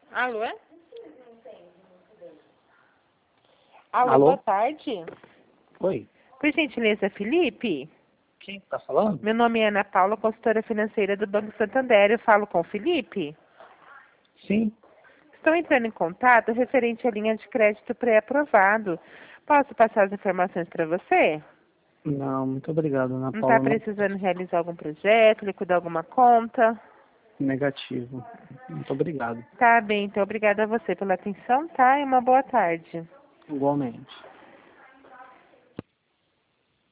Alô? Alô, Alô? boa tarde. Oi, Por gentileza, Felipe? quem tá falando? Meu nome é Ana Paula, consultora financeira do Banco Santander. Eu falo com o Felipe? Sim, Estou entrando em contato referente à linha de crédito pré-aprovado. Posso passar as informações para você? não, muito obrigado, Ana Não está Paula. precisando realizar algum projeto, liquidar alguma conta? Negativo. Muito obrigado. Tá bem, então obrigada a você pela atenção, tá? E uma boa tarde. Igualmente.